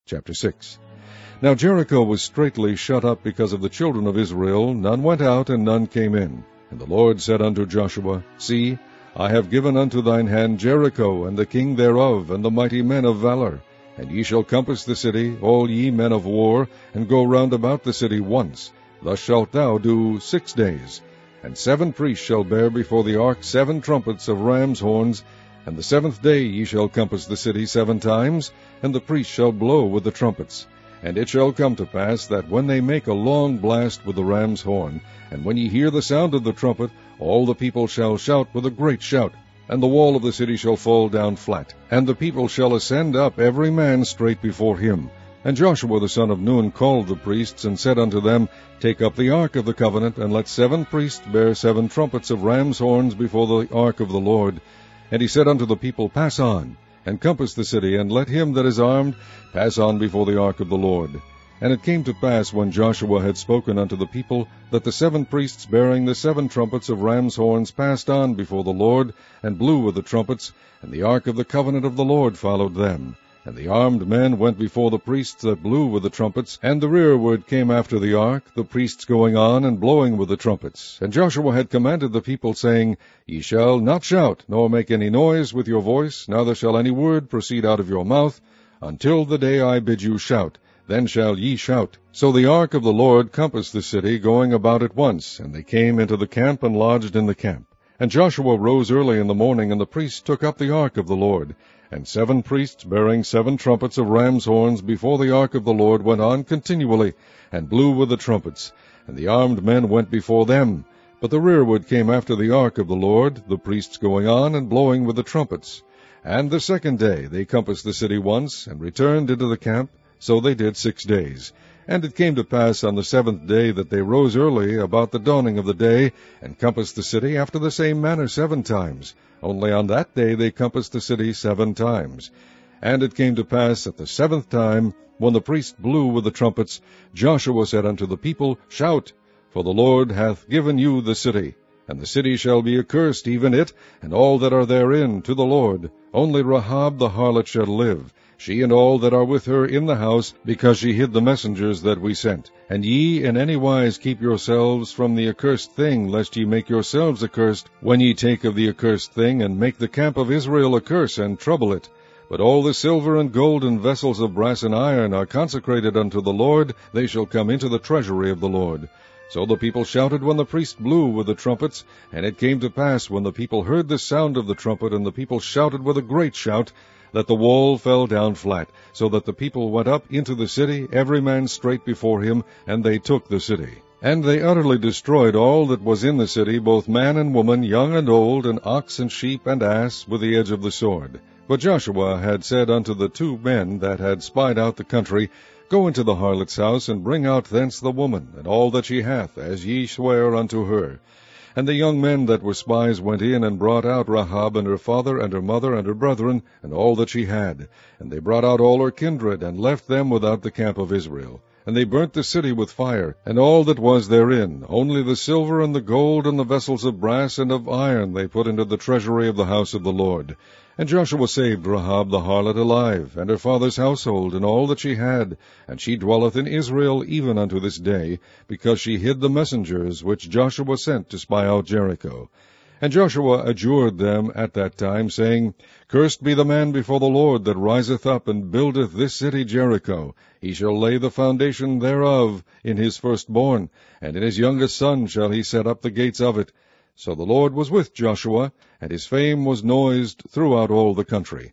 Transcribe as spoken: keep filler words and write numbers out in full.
Chapter six. Now Jericho was straitly shut up because of the children of Israel. None went out, and none came in. And the Lord said unto Joshua, See, I have given unto thine hand Jericho, and the king thereof, and the mighty men of valor. And ye shall compass the city, all ye men of war, and go round about the city once. Thus shalt thou do six days. And seven priests shall bear before the ark seven trumpets of ram's horns. And the seventh day ye shall compass the city seven times, and the priests shall blow with the trumpets. And it shall come to pass that when they make a long blast with the ram's horn, and when ye hear the sound of the trumpet, all the people shall shout with a great shout, and the wall of the city shall fall down flat, and the people shall ascend up every man straight before him. And Joshua the son of Nun called the priests, and said unto them, Take up the ark of the covenant, and let seven priests bear seven trumpets of ram's horns before the ark of the Lord. And he said unto the people, Pass on, and compass the city, and let him that is armed pass on before the ark of the Lord. And it came to pass, when Joshua had spoken unto the people, that the seven priests bearing the seven trumpets of ram's horns passed on before the Lord, and blew with the trumpets, and the ark of the covenant of the Lord followed them. And the armed men went before the priests that blew with the trumpets, and the rearward came after the ark, the priests going on and blowing with the trumpets. And Joshua had commanded the people, saying, Ye shall not shout, nor make any noise with your voice, neither shall any word proceed out of your mouth, until the day I bid you shout. Then shall ye shout. So the ark of the Lord compassed the city, going about it once, and they came into the camp and lodged in the camp. And Joshua rose early in the morning, and the priests took up the ark of the Lord. And seven priests bearing seven trumpets of ram's horns before the ark of the Lord went on continually, and blew with the trumpets. And the armed men went before them. But the rearward came after the ark of the Lord, the priests going on and blowing with the trumpets. And the second day they compassed the city once, and returned into the camp. So they did six days. And it came to pass on the seventh day that they rose early about the dawning of the day, and compassed the city after the same manner seven times. Only on that day they compassed the city seven times. And it came to pass at the seventh time, when the priest blew with the trumpets, Joshua said unto the people, Shout, for the Lord hath given you the city. And the city shall be accursed, even it, and all that are therein, to the Lord. Only Rahab the harlot shall live, she and all that are with her in the house, because she hid the messengers that we sent. And ye in any wise keep yourselves from the accursed thing, lest ye make yourselves accursed, when ye take of the accursed thing, and make the camp of Israel a curse, and trouble it. But all the silver and gold and vessels of brass and iron are consecrated unto the Lord, they shall come into the treasury of the Lord. So the people shouted when the priest blew with the trumpets. And it came to pass, when the people heard the sound of the trumpet, and the people shouted with a great shout, that the wall fell down flat, so that the people went up into the city, every man straight before him, and they took the city. And they utterly destroyed all that was in the city, both man and woman, young and old, and ox and sheep and ass, with the edge of the sword. But Joshua had said unto the two men that had spied out the country, Go into the harlot's house, and bring out thence the woman, and all that she hath, as ye swear unto her. And the young men that were spies went in, and brought out Rahab, and her father, and her mother, and her brethren, and all that she had. And they brought out all her kindred, and left them without the camp of Israel. And they burnt the city with fire, and all that was therein. Only the silver and the gold and the vessels of brass and of iron they put into the treasury of the house of the Lord. And Joshua saved Rahab the harlot alive, and her father's household, and all that she had. And she dwelleth in Israel even unto this day, because she hid the messengers which Joshua sent to spy out Jericho. And Joshua adjured them at that time, saying, Cursed be the man before the Lord that riseth up and buildeth this city Jericho. He shall lay the foundation thereof in his firstborn, and in his youngest son shall he set up the gates of it. So the Lord was with Joshua, and his fame was noised throughout all the country.